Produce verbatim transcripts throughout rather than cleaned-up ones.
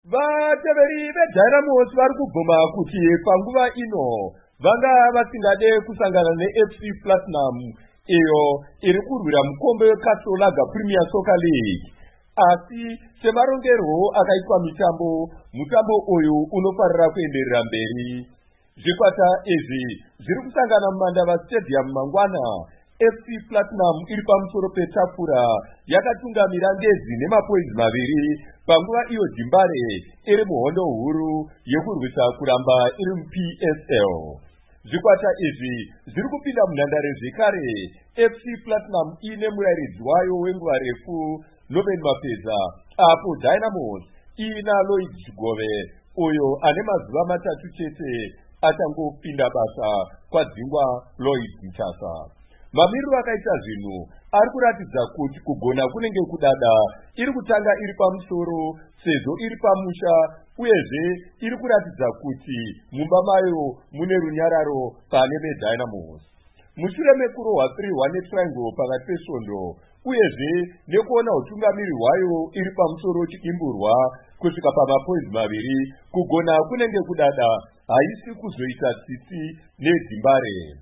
Vateveri veDynamos vari kubvuma kuti panguva ino vanga vasingade kusangana neF C Platinum iyo iri kurwira mukombe weCastrolaga Premier Soccer League. Asi semarongerwo akaitwa mitambo, mutambo uyu unofarira kuenderera mberi. Zvikwata izvi zviri kusangana muMandava Stadium mangwana. F C Platinum iri pamusoro petafura yakatungamira ngezi nemapoinzi maviri panguva iyo Zimbare iri muhondo huru yekurwisa kuramba iri muP S L. Zvikwata izvi zviri kupinda munhandare zvekare. F C Platinum ine murairidzi wayo wenguva refu Norman Mapedza, apo Dynamos ina Lloyd Chigove uyo ane mazuva matatu chete achangopinda basa kwadzingwa Lloyd Mchasa. Mamiriro akaita zvinhu ari kuratidza kuti kugona kunenge kudada, iri kutanga iri pamusoro sezvo iri pamusha, uyezve iri kuratidza kuti mumba mayo mune runyararo pane veDynamos. Mushure mekurohwa three one netriangle pakati pesvondo, uyezve nekuona utungamiri hwayo iri pamusoro chidimburwa kusvika pamapoinzi maviri, kugona kunenge kudada, haisi kuzoita tsitsi neDzimbare.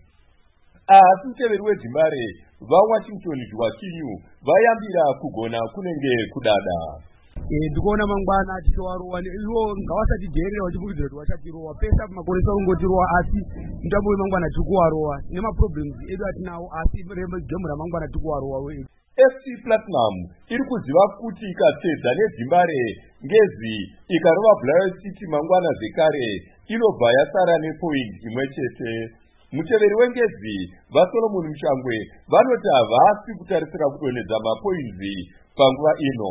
Asi muteveri weDzimbare vaWashington Joaquinho vayambira kugona kunenge kudada. Ndikuona mangwana achirowa ivo ngavasati jerera vachibudira kuti vachatirowa pesa makonesa kungotirowa, asi mutambo wemangwana tikuwarowa nemaproblems edu atinawo, asi gemu ramangwana tikuwarowa wedu. F C Platinum iri kuziva kuti ikatedza neDzimbare ngezi ikarova Blair City mangwana zvekare inobva yasara nepoint imwe chete. Muteveri wengezi vaSolomon Mushangwe vanoti havasi kutarisira kudonedza mapoinzi panguva ino.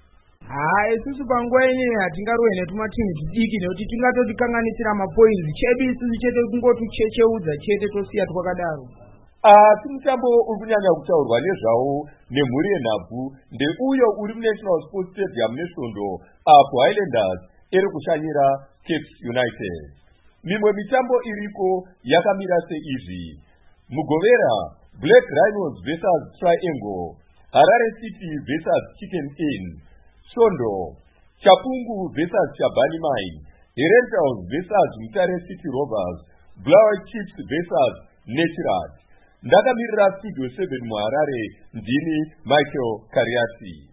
Hai, isusu panguva ino hatingarowe netumatimu tudiki nekuti tingatotikanganisira mapoinzi, chedu isusu chete kungotuchecheudza chete tosiya twakadaro. Asi mutambo uri kunyanya kutaurwa nezvawo nemhuri yenhabvu ndeuyo uri muNational Sports Stadium neSvondo, apo Highlanders iri kushanyira Cape United. Mimwe mitambo iriko yakamira seizvi: Mugovera Black Rhinos versus Triangle, Harare City versus Chicken Inn, Svondo Chapungu versus Chabani Mine, Rentals versus Mutare City Rovers, Blower Chips versus Naturat. Ndakamirira Studio seven muHarare, ndini Michael Kariati.